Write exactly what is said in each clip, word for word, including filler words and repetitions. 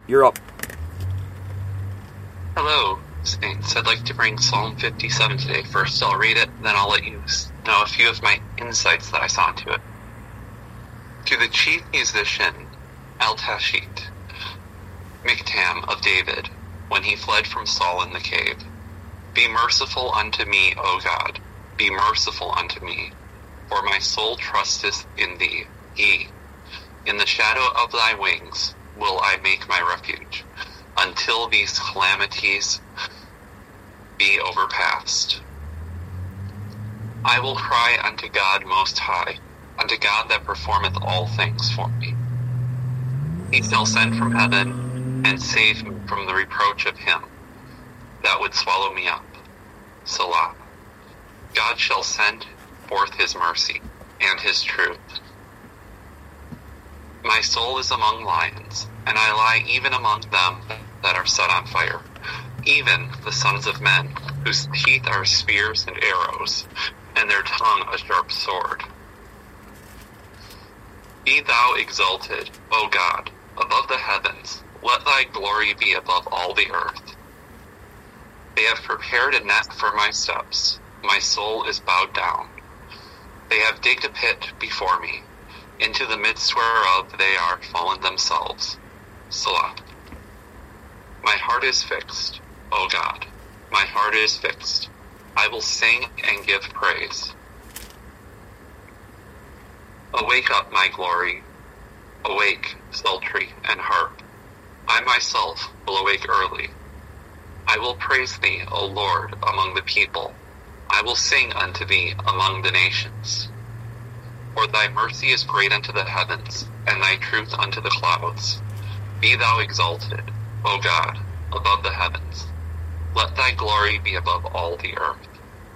You're up. Hello, Saints. I'd like to bring Psalm fifty-seven today. First, I'll read it, then I'll let you know a few of my insights that I saw into it. To the chief musician, El-Tashit, Miktam of David, when he fled from Saul in the cave. Be merciful unto me, O God, be merciful unto me, for my soul trusteth in thee. Yea, in the shadow of thy wings will I make my refuge, until these calamities be overpassed. I will cry unto God Most High, unto God that performeth all things for me. He shall send from heaven and save me from the reproach of him that would swallow me up. Selah. God shall send forth his mercy and his truth. My soul is among lions, and I lie even among them that are set on fire, even the sons of men, whose teeth are spears and arrows, and their tongue a sharp sword. Be thou exalted, O God, above the heavens, let thy glory be above all the earth. They have prepared a net for my steps, my soul is bowed down. They have digged a pit before me, into the midst whereof they are fallen themselves. Selah. My heart is fixed, O God, my heart is fixed. I will sing and give praise. Awake up, my glory. Awake, psaltery and harp. I myself will awake early. I will praise thee, O Lord, among the people. I will sing unto thee among the nations. For thy mercy is great unto the heavens, and thy truth unto the clouds. Be thou exalted, O God, above the heavens. Let thy glory be above all the earth.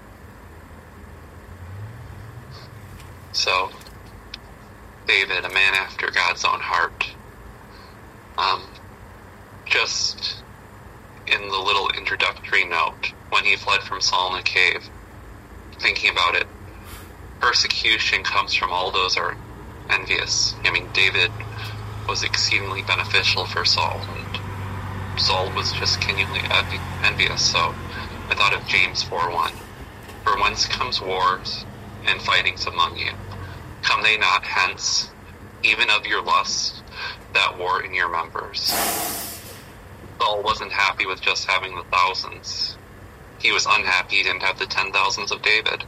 So, David, a man after God's own heart, um, just in the little introductory note, when he fled from Saul in the cave, thinking about it, persecution comes from all those who are envious. I mean, David was exceedingly beneficial for Saul, and Saul was just continually envious. So I thought of James four one. For whence comes wars and fightings among you? Come they not hence, even of your lusts that war in your members? Saul wasn't happy with just having the thousands. He was unhappy he didn't have the ten thousands of David.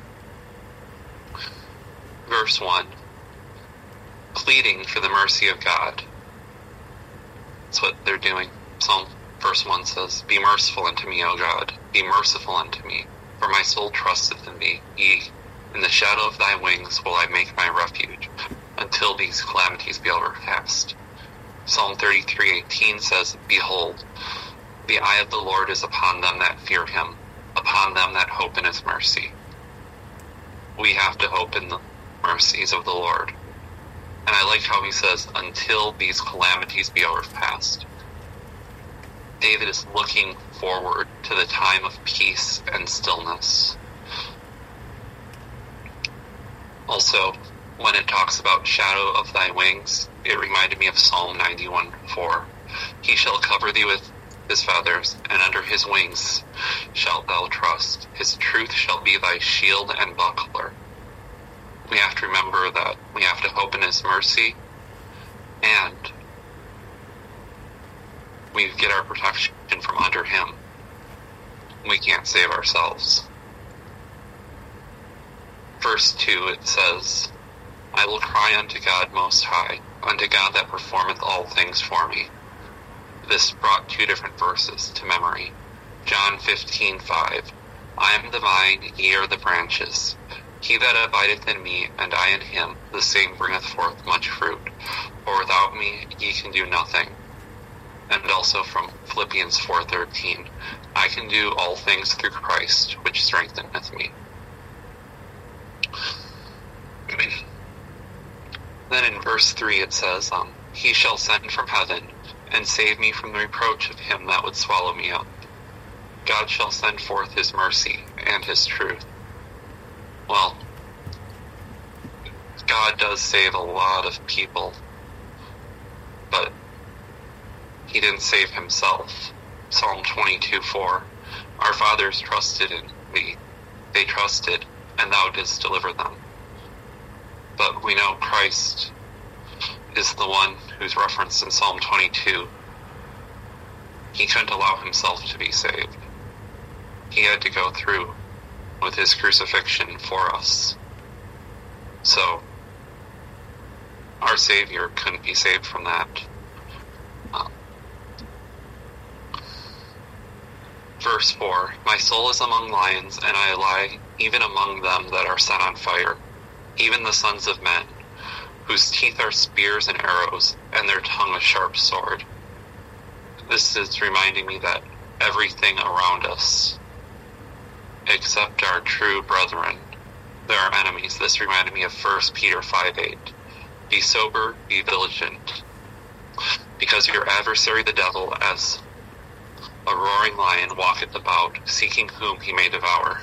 Verse one, pleading for the mercy of God. That's what they're doing. Psalm verse one says, Be merciful unto me, O God, be merciful unto me, for my soul trusteth in thee. Yea, in the shadow of thy wings will I make my refuge, until these calamities be overpast. Psalm thirty-three eighteen says, Behold, the eye of the Lord is upon them that fear him, upon them that hope in his mercy. We have to hope in the mercies of the Lord. And I like how he says, until these calamities be overpast. David is looking forward to the time of peace and stillness. Also, when it talks about shadow of thy wings, it reminded me of Psalm ninety-one four. He shall cover thee with his feathers, and under his wings shalt thou trust. His truth shall be thy shield and buckler. We have to remember that we have to hope in his mercy, and we get our protection from under him. We can't save ourselves. Verse two, it says, I will cry unto God Most High, unto God that performeth all things for me. This brought two different verses to memory. John fifteen five, I am the vine, ye are the branches. He that abideth in me, and I in him, the same bringeth forth much fruit. For without me ye can do nothing. And also from Philippians four thirteen, I can do all things through Christ, which strengtheneth me. Then in verse three it says, um, He shall send from heaven, and save me from the reproach of him that would swallow me up. God shall send forth his mercy and his truth. Well, God does save a lot of people, but He didn't save himself. Psalm twenty-two four. Our fathers trusted in thee. They trusted, and thou didst deliver them. But we know Christ is the one who's referenced in Psalm twenty-two. He couldn't allow himself to be saved. He had to go through with his crucifixion for us. So, our Savior couldn't be saved from that. Um, verse four, my soul is among lions, and I lie even among them that are set on fire, even the sons of men, whose teeth are spears and arrows, and their tongue a sharp sword. This is reminding me that everything around us, except our true brethren, there are enemies. This reminded me of First Peter five eight. Be sober, be vigilant, because your adversary the devil, as a roaring lion, walketh about, seeking whom he may devour.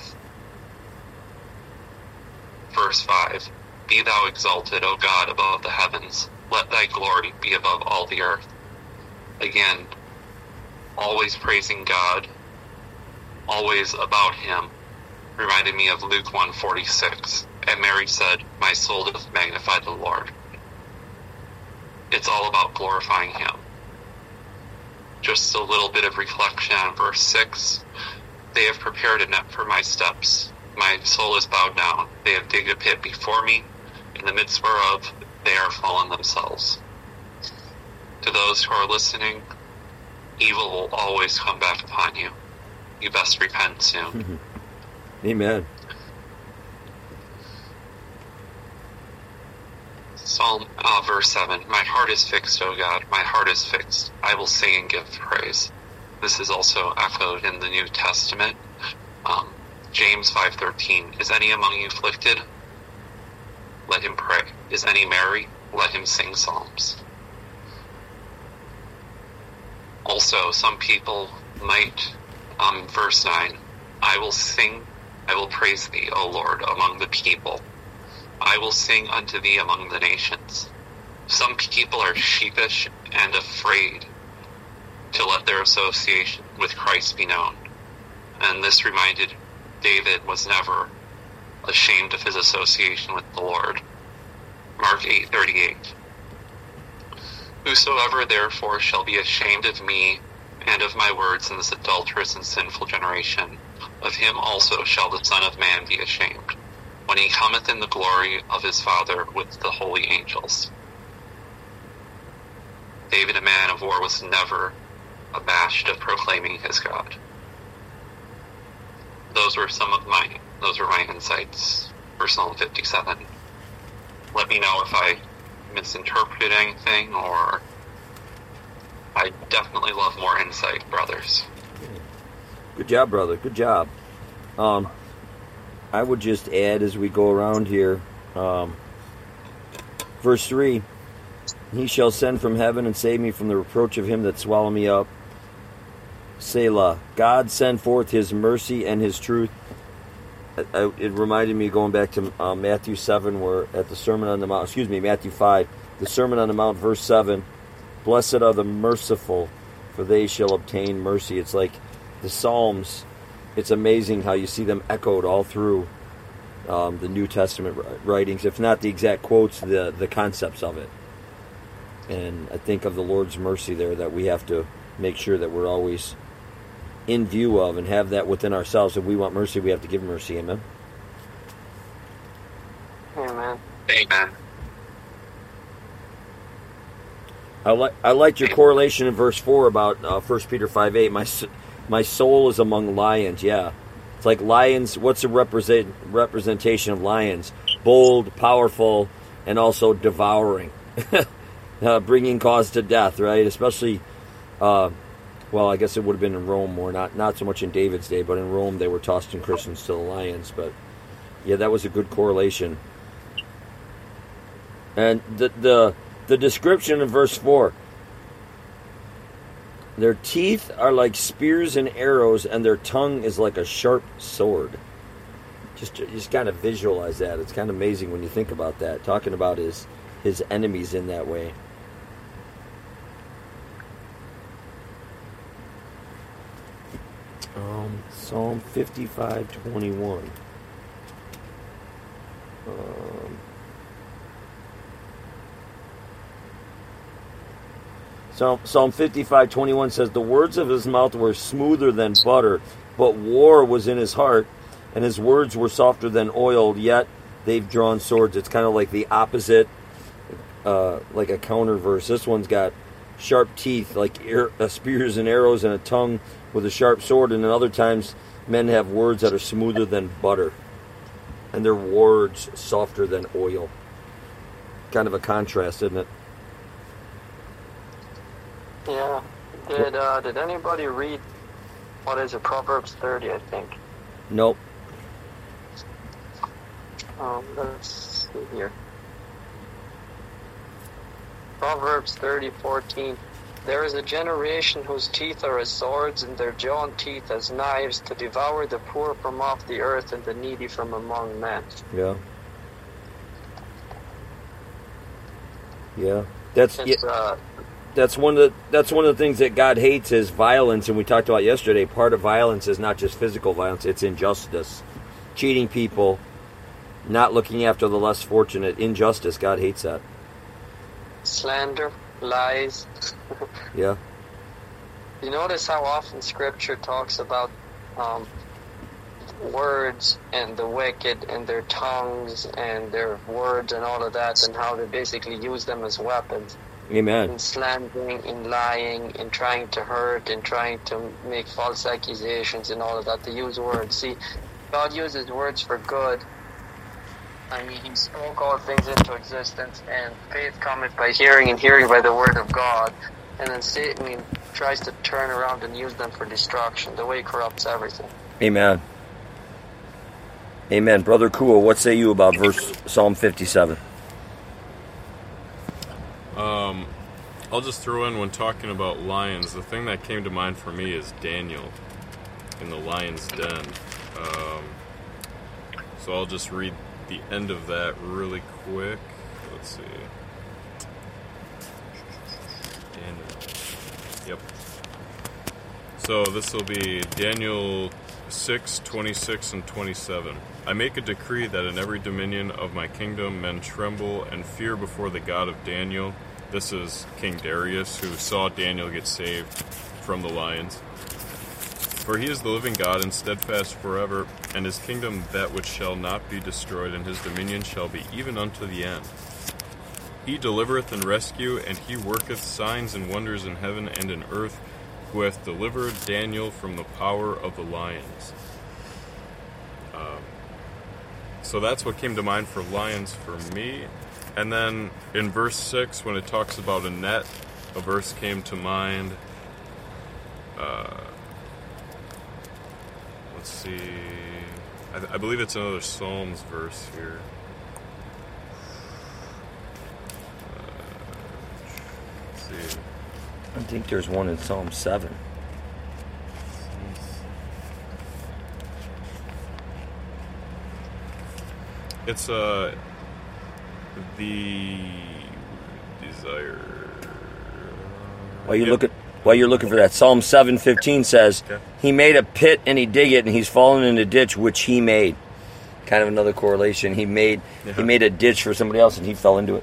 Verse five. Be thou exalted, O God, above the heavens. Let thy glory be above all the earth. Again, always praising God, always about him, reminded me of Luke one forty-six. And Mary said, my soul doth magnify the Lord. It's all about glorifying him. Just a little bit of reflection on verse six. They have prepared a net for my steps. My soul is bowed down. They have digged a pit before me, in the midst whereof they are fallen themselves. To those who are listening, evil will always come back upon you. You best repent soon. Amen. Psalm uh, verse seven. My heart is fixed, O God. My heart is fixed. I will sing and give praise. This is also echoed in the New Testament. Um, James five thirteen. Is any among you afflicted? Let him pray. Is any merry? Let him sing psalms. Also, some people might, um, verse nine, I will sing, I will praise thee, O Lord, among the people. I will sing unto thee among the nations. Some people are sheepish and afraid to let their association with Christ be known. And this reminded David was never ashamed of his association with the Lord. Mark eight thirty-eight. Whosoever therefore shall be ashamed of me and of my words in this adulterous and sinful generation, of him also shall the Son of Man be ashamed, when he cometh in the glory of his Father with the holy angels. David, a man of war, was never abashed of proclaiming his God. Those were some of my, those were my insights for Psalm fifty-seven. Let me know if I misinterpreted anything, or I definitely love more insight, brothers. Good job, brother. Good job. Um, I would just add as we go around here, um, verse three, he shall send from heaven and save me from the reproach of him that swallow me up. Selah. God send forth his mercy and his truth. I, I, it reminded me going back to uh, Matthew seven, where at the Sermon on the Mount, excuse me, Matthew five, the Sermon on the Mount, verse seven, blessed are the merciful, for they shall obtain mercy. It's like the Psalms. It's amazing how you see them echoed all through um, the New Testament writings, if not the exact quotes, the, the concepts of it. And I think of the Lord's mercy there that we have to make sure that we're always in view of and have that within ourselves. If we want mercy, we have to give mercy. Amen? Amen. Amen. I like I liked your correlation in verse four about uh, First Peter five eight. My my soul is among lions. Yeah, it's like lions. What's a represent representation of lions? Bold, powerful, and also devouring, uh, bringing cause to death. Right, especially. Uh, well, I guess it would have been in Rome more, not not so much in David's day, but in Rome they were tossing Christians to the lions. But yeah, that was a good correlation. And the the. The description in verse four. Their teeth are like spears and arrows, and their tongue is like a sharp sword. Just, just kind of visualize that. It's kind of amazing when you think about that. Talking about his, his enemies in that way. Um, Psalm fifty-five twenty-one. Um, Psalm, Psalm fifty-five twenty-one says, the words of his mouth were smoother than butter, but war was in his heart, and his words were softer than oil, yet they've drawn swords. It's kind of like the opposite, uh, like a counter verse. This one's got sharp teeth, like ear, uh, spears and arrows, and a tongue with a sharp sword, and then other times men have words that are smoother than butter, and their words softer than oil. Kind of a contrast, isn't it? Yeah. Did uh, did anybody read, what is it, Proverbs thirty, I think? Nope. Um, let's see here. Proverbs thirty fourteen. There is a generation whose teeth are as swords, and their jawn teeth as knives, to devour the poor from off the earth and the needy from among men. Yeah. Yeah. That's It's, yeah, uh, that's one of the that's one of the things that God hates is violence, and we talked about yesterday. Part of violence is not just physical violence; it's injustice, cheating people, not looking after the less fortunate. Injustice, God hates that. slander, lies. Yeah. You notice how often Scripture talks about um, words and the wicked and their tongues and their words and all of that, and how they basically use them as weapons. Amen. In slandering, in lying, in trying to hurt, in trying to make false accusations and all of that. They use words. See, God uses words for good. I mean, he spoke all things into existence, and faith cometh by hearing, and hearing by the word of God. And then Satan tries to turn around and use them for destruction. The way he corrupts everything. Amen. Amen. Brother Cool, what say you about verse Psalm fifty-seven? Um, I'll just throw in, when talking about lions, the thing that came to mind for me is Daniel in the lion's den. Um, so I'll just read the end of that really quick. Let's see. Daniel. Yep. So this will be Daniel six, twenty-six, and twenty-seven. I make a decree that in every dominion of my kingdom men tremble and fear before the God of Daniel. This is King Darius, who saw Daniel get saved from the lions. For he is the living God and steadfast forever, and his kingdom that which shall not be destroyed, and his dominion shall be even unto the end. He delivereth and rescue, and he worketh signs and wonders in heaven and in earth, who hath delivered Daniel from the power of the lions. Um, so that's what came to mind for lions for me. And then in verse six, when it talks about a net, a verse came to mind. Uh, let's see. I, I believe it's another Psalms verse here. Uh, let's see. I think there's one in Psalm seven. It's uh, the desire. While you Yep. look at while you're looking for that, Psalm seven fifteen says, Okay. "He made a pit and he dig it, and he's fallen in a ditch which he made." Kind of another correlation. He made Yeah. he made a ditch for somebody else, and he fell into it.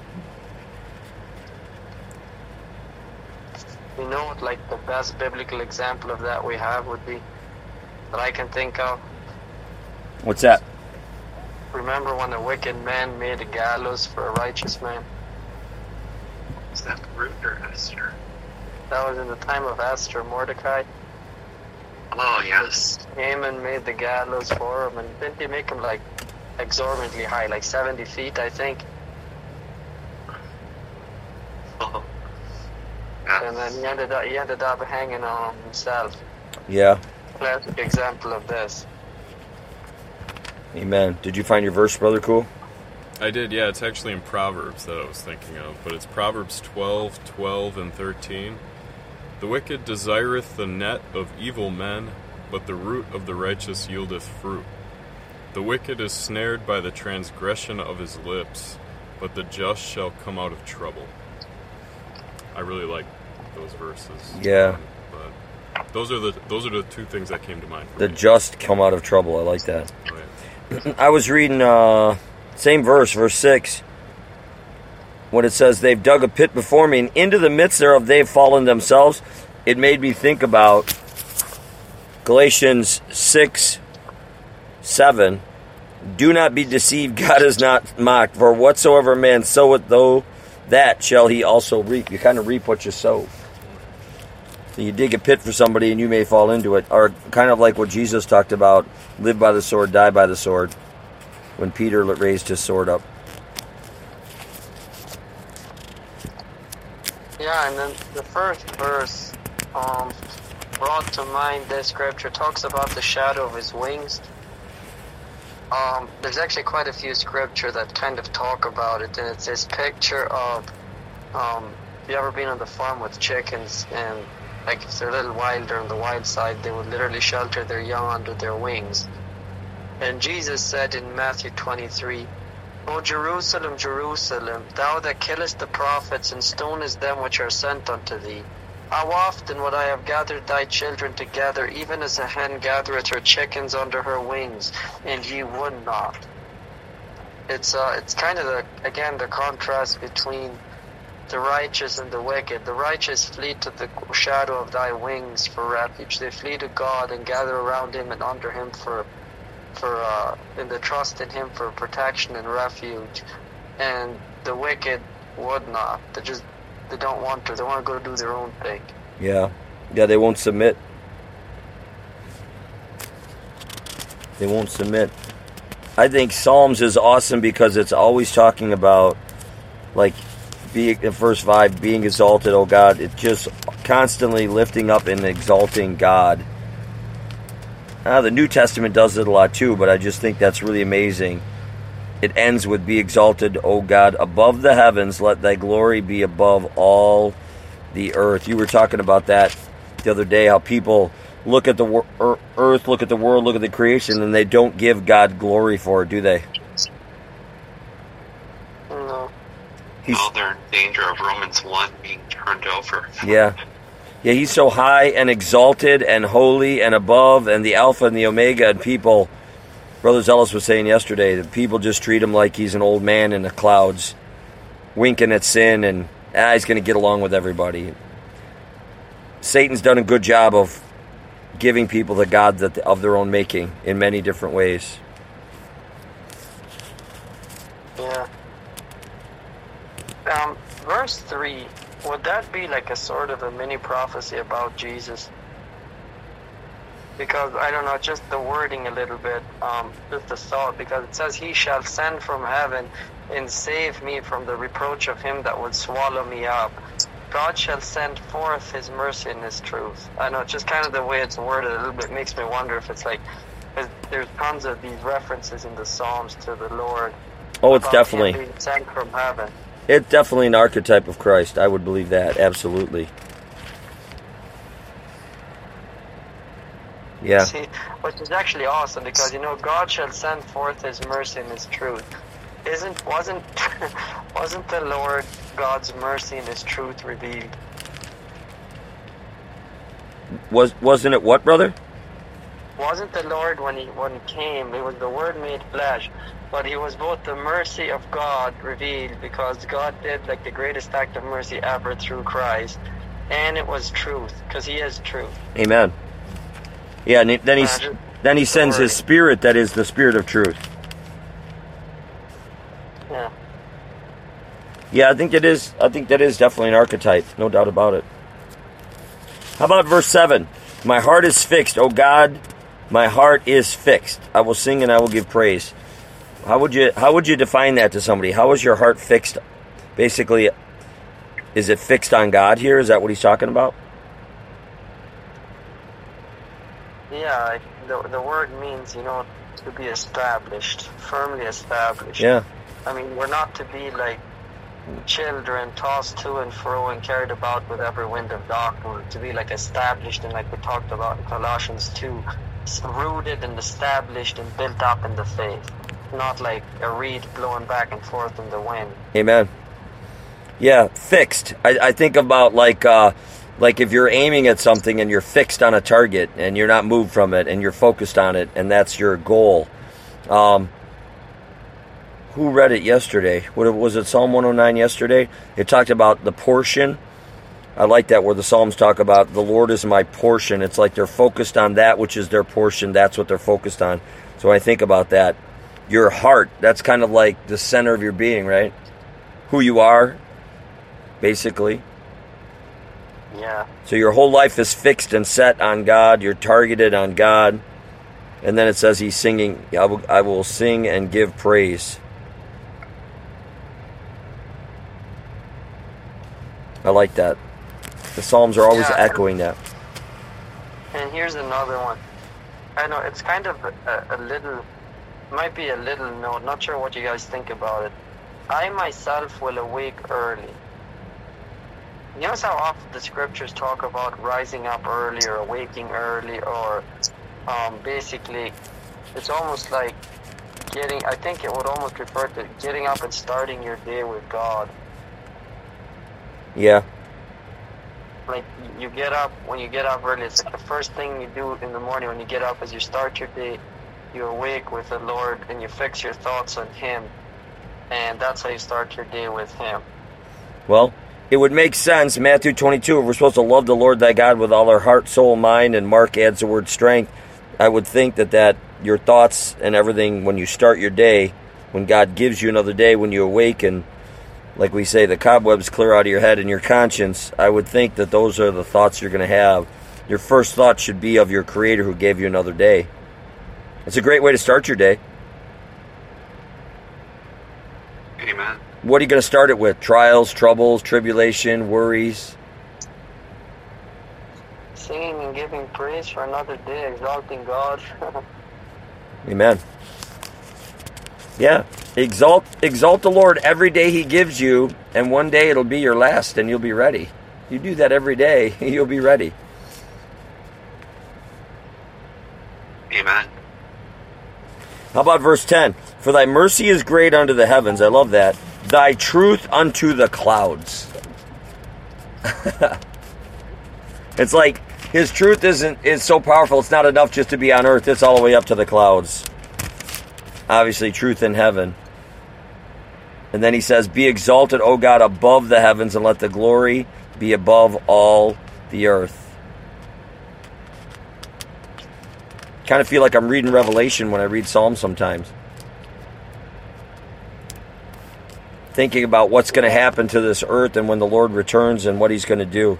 You know what, like, the best biblical example of that we have would be, that I can think of? What's that? Remember when a wicked man made a gallows for a righteous man? Is that Ruth or Esther? That was in the time of Esther, Mordecai. Oh, yes. Haman made the gallows for him, and didn't he make him, like, exorbitantly high, like seventy feet, I think? Oh. And then he ended up, he ended up hanging on himself. Yeah. Classic example of this. Amen. Did you find your verse, Brother Cool? I did, yeah. It's actually in Proverbs that I was thinking of, but it's Proverbs twelve, twelve, and thirteen. The wicked desireth the net of evil men, but the root of the righteous yieldeth fruit. The wicked is snared by the transgression of his lips, but the just shall come out of trouble. I really like those verses. Yeah. But those are the those are the two things that came to mind. For The me. just come out of trouble. I like that. Oh, yeah. I was reading uh, same verse, verse six, when it says, "They've dug a pit before me, and into the midst thereof they've fallen themselves." It made me think about Galatians six, seven. "Do not be deceived, God is not mocked. For whatsoever a man soweth, though that shall he also reap." You kind of reap what you sow. So you dig a pit for somebody and you may fall into it. Or kind of like what Jesus talked about, live by the sword, die by the sword, when Peter raised his sword up. Yeah, and then the first verse um, brought to mind this scripture talks about the shadow of his wings. Um, there's actually quite a few scripture that kind of talk about it, and it's this picture of, um, you ever been on the farm with chickens, and like if they're a little wilder on the wild side, they would literally shelter their young under their wings. And Jesus said in Matthew twenty-three, "O Jerusalem, Jerusalem, thou that killest the prophets and stonest them which are sent unto thee, how often would I have gathered thy children together, even as a hen gathereth her chickens under her wings, and ye would not." It's uh, it's kind of the again the contrast between the righteous and the wicked. The righteous flee to the shadow of thy wings for refuge. They flee to God and gather around him and under him for for uh, in the trust in him for protection and refuge. And the wicked would not. They just they don't want to. They want to go do their own thing. Yeah. Yeah, they won't submit. They won't submit. I think Psalms is awesome because it's always talking about, like, being, in verse five, being exalted, oh God. It's just constantly lifting up and exalting God. Uh, the New Testament does it a lot too, but I just think that's really amazing. It ends with, "Be exalted, O God, above the heavens, let thy glory be above all the earth." You were talking about that the other day, how people look at the wor- earth, look at the world, look at the creation, and they don't give God glory for it, do they? No. He's, Well, they're in danger of Romans one being turned over. yeah. Yeah, he's so high and exalted and holy and above and the Alpha and the Omega, and people, Brother Zealous was saying yesterday, that people just treat him like he's an old man in the clouds, winking at sin, and ah, he's going to get along with everybody. Satan's done a good job of giving people the God that of their own making in many different ways. Yeah. Um, verse three, would that be like a sort of a mini prophecy about Jesus? Because, I don't know, just the wording a little bit, um, just the thought, because it says, "He shall send from heaven and save me from the reproach of him that would swallow me up. God shall send forth his mercy and his truth." I know, just kind of the way it's worded a little bit makes me wonder if it's like, 'cause there's tons of these references in the Psalms to the Lord. Oh, it's about definitely, him being sent from heaven. it's definitely an archetype of Christ. I would believe that, absolutely. Yeah. See, which is actually awesome because, you know, God shall send forth his mercy and his truth. Isn't, wasn't, wasn't the Lord God's mercy and his truth revealed? Was, wasn't it what, brother? Wasn't the Lord, when he, when he came, it was the Word made flesh, but he was both the mercy of God revealed because God did like the greatest act of mercy ever through Christ, and it was truth because he is truth. Amen. Yeah, and then he then he sends his Spirit, that is the Spirit of truth. Yeah. Yeah, I think it is. I think that is definitely an archetype, no doubt about it. How about verse seven? "My heart is fixed, O God, my heart is fixed. I will sing and I will give praise." How would you how would you define that to somebody? How is your heart fixed? Basically, is it fixed on God here? Is that what he's talking about? Yeah, the the word means, you know, to be established, firmly established. Yeah. I mean, we're not to be like children tossed to and fro and carried about with every wind of doctrine. To be like established, and like we talked about in Colossians two, rooted and established and built up in the faith. Not like a reed blowing back and forth in the wind. Amen. Yeah, fixed. I, I think about like uh, Like if you're aiming at something and you're fixed on a target and you're not moved from it and you're focused on it and that's your goal. Um, who read it yesterday? What was it? Psalm one oh nine yesterday? It talked about the portion. I like that where the Psalms talk about the Lord is my portion. It's like they're focused on that which is their portion. That's what they're focused on. So I think about that. Your heart, that's kind of like the center of your being, right? Who you are, basically. Yeah. So your whole life is fixed and set on God. You're targeted on God. And then it says he's singing, I will, I will sing and give praise. I like that. The Psalms are always Yeah. echoing that. And here's another one. I know it's kind of a, a little, might be a little note, not sure what you guys think about it. I myself will awake early. You notice how often the scriptures talk about rising up early or awaking early, or um, basically it's almost like getting, I think it would almost refer to getting up and starting your day with God. Yeah. Like you get up, when you get up early, it's like the first thing you do in the morning when you get up is you start your day, you awake with the Lord and you fix your thoughts on Him, and that's how you start your day with Him. Well, it would make sense, Matthew twenty-two, if we're supposed to love the Lord thy God with all our heart, soul, mind, and Mark adds the word strength, I would think that, that your thoughts and everything when you start your day, when God gives you another day, when you awaken, like we say, the cobwebs clear out of your head and your conscience, I would think that those are the thoughts you're going to have. Your first thought should be of your Creator who gave you another day. It's a great way to start your day. Amen. What are you going to start it with? Trials, troubles, tribulation, worries? Singing and giving praise for another day, exalting God. Amen. Yeah. Exalt exalt the Lord every day He gives you, and one day it'll be your last, and you'll be ready. You do that every day, you'll be ready. Amen. How about verse ten? For thy mercy is great unto the heavens. I love that. Thy truth unto the clouds. It's like His truth isn't is so powerful, it's not enough just to be on earth. It's all the way up to the clouds. Obviously, truth in heaven. And then he says, be exalted, O God, above the heavens, and let the glory be above all the earth. Kind of feel like I'm reading Revelation when I read Psalms sometimes. Thinking about what's going to happen to this earth and when the Lord returns and what He's going to do.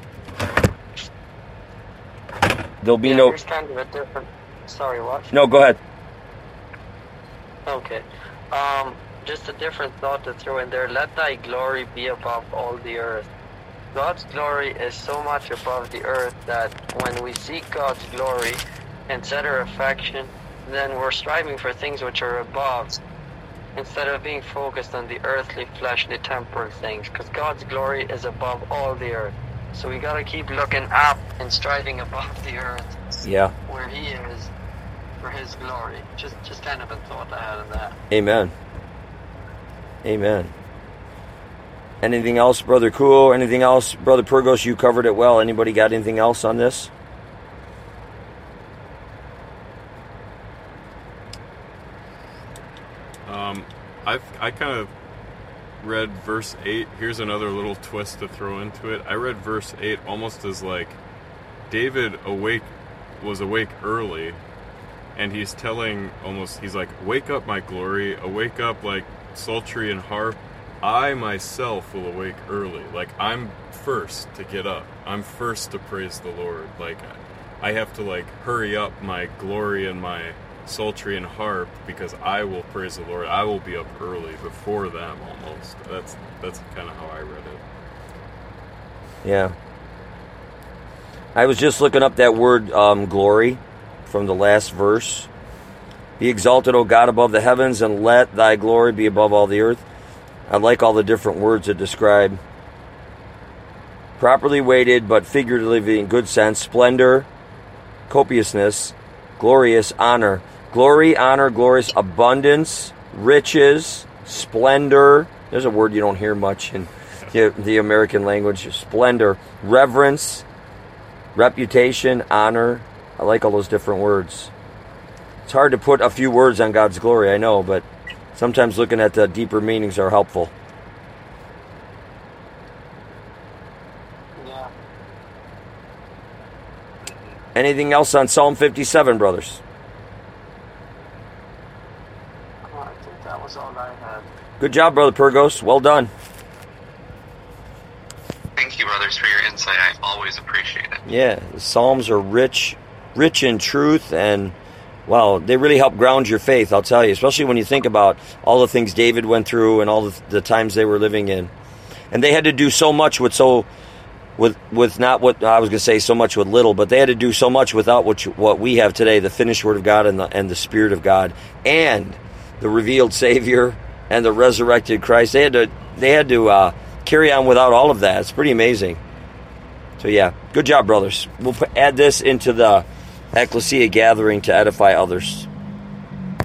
There'll be yeah, no... Here's kind of a different... Sorry, what? No, go ahead. Okay. Um, just a different thought to throw in there. Let thy glory be above all the earth. God's glory is so much above the earth that when we seek God's glory and set our affection, then we're striving for things which are above, instead of being focused on the earthly, fleshly, temporal things, because God's glory is above all the earth. So we got to keep looking up and striving above the earth, Yeah. where He is, for His glory. Just just kind of a thought I had on that. Amen. Amen. Anything else, Brother Cool? Anything else? Brother Purgos, you covered it well. Anybody got anything else on this? Um, I I kind of read verse eight. Here's another little twist to throw into it. I read verse eight almost as like David awake was awake early, and he's telling almost he's like, wake up, my glory, awake up like psaltery and harp. I myself will awake early. Like I'm first to get up. I'm first to praise the Lord. Like I have to like hurry up my glory and my psaltery and harp because I will praise the Lord. I will be up early before them almost. That's that's kind of how I read it. Yeah. I was just looking up that word um, glory from the last verse. Be exalted, O God, above the heavens, and let thy glory be above all the earth. I like all the different words that describe properly weighted, but figuratively in good sense, splendor, copiousness, glorious, honor. Glory, honor, glorious, abundance, riches, splendor. There's a word you don't hear much in the, the American language. Splendor, reverence, reputation, honor. I like all those different words. It's hard to put a few words on God's glory, I know, but sometimes looking at the deeper meanings are helpful. Yeah. Anything else on Psalm fifty-seven, brothers? Well, I think that was all I had. Good job, Brother Purgos. Well done. Thank you, brothers, for your insight. I always appreciate it. Yeah, the Psalms are rich, rich in truth, and, well, they really help ground your faith, I'll tell you, especially when you think about all the things David went through and all the, the times they were living in. And they had to do so much with so, with with not what, I was going to say so much with little, but they had to do so much without what, you, what we have today, the finished Word of God and the, and the Spirit of God, and the revealed Savior and the resurrected Christ. They had to, they had to, uh, carry on without all of that. It's pretty amazing. So yeah, good job, brothers. We'll add this into the ecclesia gathering to edify others.